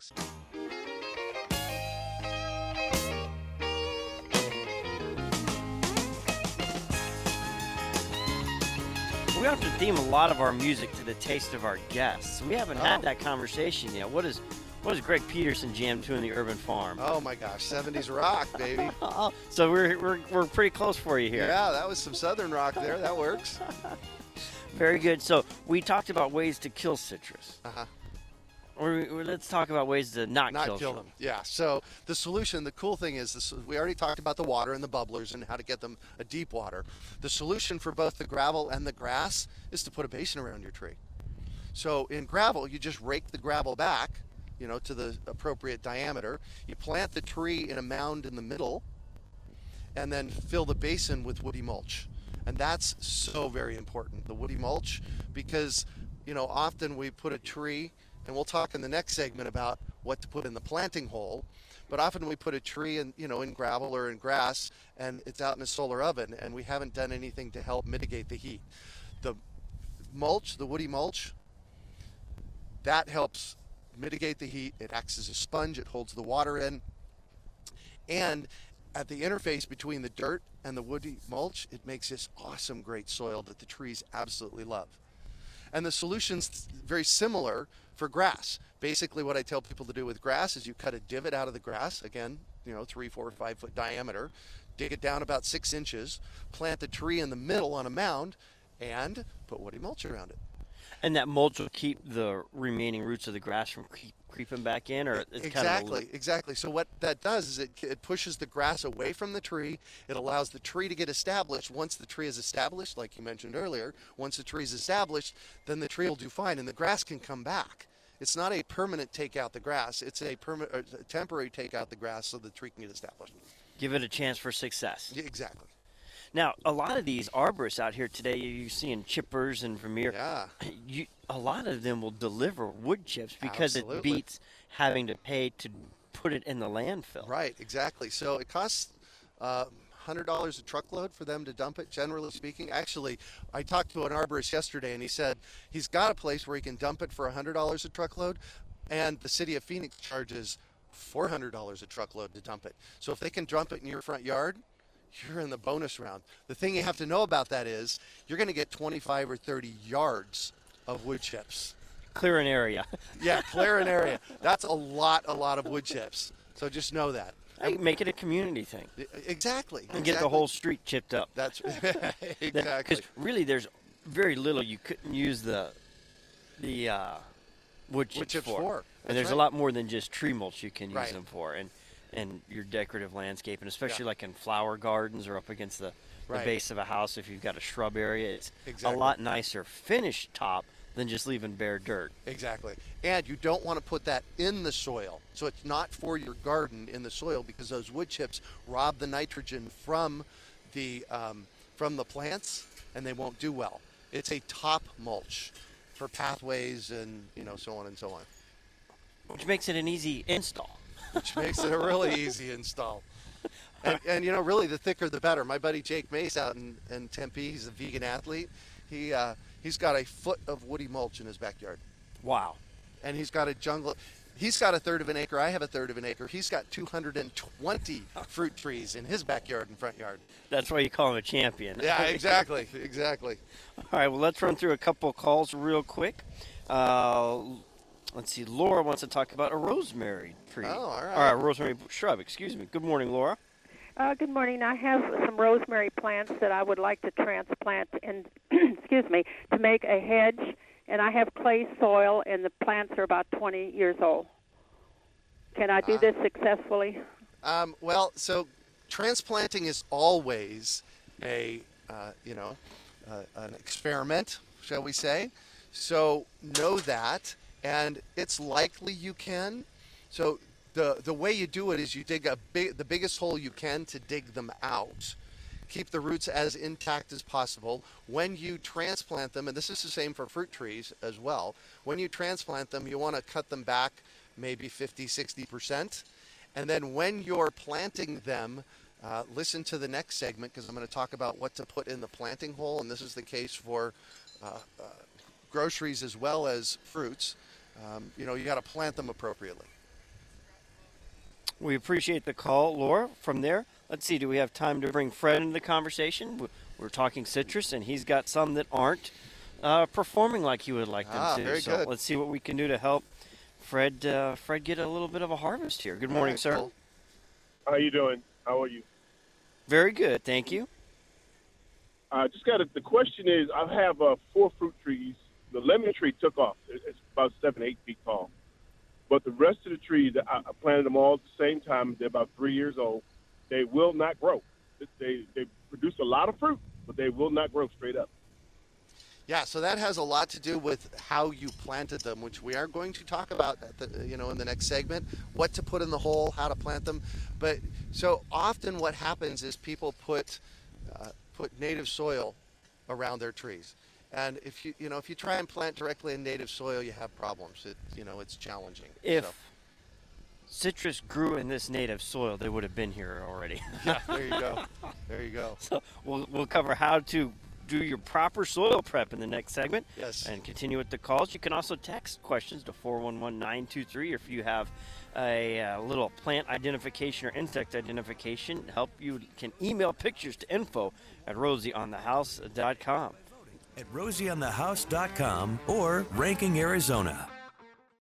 things. We have to theme a lot of our music to the taste of our guests. We haven't had that conversation yet. What is Greg Peterson jam to in the Urban Farm? Oh my gosh, 70s rock, baby. So we're pretty close for you here. Yeah, that was some Southern rock there. That works. Very good. So we talked about ways to kill citrus. Uh-huh. Let's talk about ways to not kill them. Yeah. So the solution, the cool thing is, this, we already talked about the water and the bubblers and how to get them a deep water. The solution for both the gravel and the grass is to put a basin around your tree. So in gravel, you just rake the gravel back, to the appropriate diameter. You plant the tree in a mound in the middle, and then fill the basin with woody mulch. And that's so very important, the woody mulch, because, often we put a tree, and we'll talk in the next segment about what to put in the planting hole. But often we put a tree in gravel or in grass, and it's out in a solar oven, and we haven't done anything to help mitigate the heat. The mulch, the woody mulch, that helps mitigate the heat. It acts as a sponge. It holds the water in. And at the interface between the dirt and the woody mulch, it makes this awesome, great soil that the trees absolutely love. And the solution's very similar for grass. Basically, what I tell people to do with grass is you cut a divot out of the grass, again, 3, 4, 5 foot diameter, dig it down about 6 inches, plant the tree in the middle on a mound, and put woody mulch around it. And that mulch will keep the remaining roots of the grass from creeping back in, or it's Exactly. So what that does is it pushes the grass away from the tree. It allows the tree to get established. Once the tree is established, like you mentioned earlier, once the tree is established, then the tree will do fine, and the grass can come back. It's not a permanent take out the grass. It's a temporary take out the grass so the tree can get established. Give it a chance for success. Yeah, exactly. Now, a lot of these arborists out here today, you're seeing chippers and Vermeer. Yeah. A lot of them will deliver wood chips because Absolutely. it beats having to pay to put it in the landfill. Right, exactly. So it costs $100 a truckload for them to dump it, generally speaking. Actually, I talked to an arborist yesterday, and he said he's got a place where he can dump it for $100 a truckload, and the city of Phoenix charges $400 a truckload to dump it. So if they can dump it in your front yard, you're in the bonus round. The thing you have to know about that is you're going to get 25 or 30 yards of wood chips. Clear an area. Yeah, clear an area. That's a lot of wood chips. So just know that. Make it a community thing. Exactly. And get the whole street chipped up. That's exactly. Because really, there's very little you couldn't use the wood chips for. And there's a lot more than just tree mulch you can use them for. And your decorative landscape, and especially like in flower gardens or up against the base of a house, if you've got a shrub area, it's a lot nicer finished top than just leaving bare dirt. Exactly. And you don't want to put that in the soil. So it's not for your garden in the soil, because those wood chips rob the nitrogen from the plants, and they won't do well. It's a top mulch for pathways and so on and so on. Which makes it an easy install. Which makes it a really easy install. And really, the thicker the better. My buddy Jake Mace out in Tempe, he's a vegan athlete. He's got a foot of woody mulch in his backyard. Wow. And he's got a jungle. He's got a third of an acre. I have a third of an acre. He's got 220 fruit trees in his backyard and front yard. That's why you call him a champion. Yeah, exactly. Exactly. All right, well, let's run through a couple of calls real quick. Let's see. Laura wants to talk about a rosemary tree. Oh, all right. Or a rosemary shrub, excuse me. Good morning, Laura. Good morning. I have some rosemary plants that I would like to transplant and excuse me, to make a hedge, and I have clay soil, and the plants are about 20 years old. Can I do this successfully? Well, so transplanting is always an experiment, shall we say. So know that, and it's likely you can. So the way you do it is you dig the biggest hole you can to dig them out. Keep the roots as intact as possible. When you transplant them, and this is the same for fruit trees as well, when you transplant them, you want to cut them back maybe 50-60%. And then when you're planting them, listen to the next segment, because I'm going to talk about what to put in the planting hole, and this is the case for groceries as well as fruits. You got to plant them appropriately. We appreciate the call, Laura. From there, let's see, do we have time to bring Fred into the conversation? We're talking citrus, and he's got some that aren't performing like you would like them to. Very so good. Let's see what we can do to help Fred get a little bit of a harvest here. Good morning, sir. Cool. How you doing? How are you? Very good, thank you. The question is, I have 4 fruit trees. The lemon tree took off. It's about 7, 8 feet tall. But the rest of the trees, I planted them all at the same time. They're about 3 years old. They will not grow. They produce a lot of fruit, but they will not grow straight up. Yeah, so that has a lot to do with how you planted them, which we are going to talk about in the next segment, what to put in the hole, how to plant them. But so often what happens is people put native soil around their trees. And if you try and plant directly in native soil, you have problems. It's challenging. If citrus grew in this native soil, they would have been here already. Yeah, there you go. There you go. So we'll cover how to do your proper soil prep in the next segment. Yes. And continue with the calls. You can also text questions to 411-923 if you have a little plant identification or insect identification help. You can email pictures to info@rosieonthehouse.com. At rosieonthehouse.com or Ranking Arizona.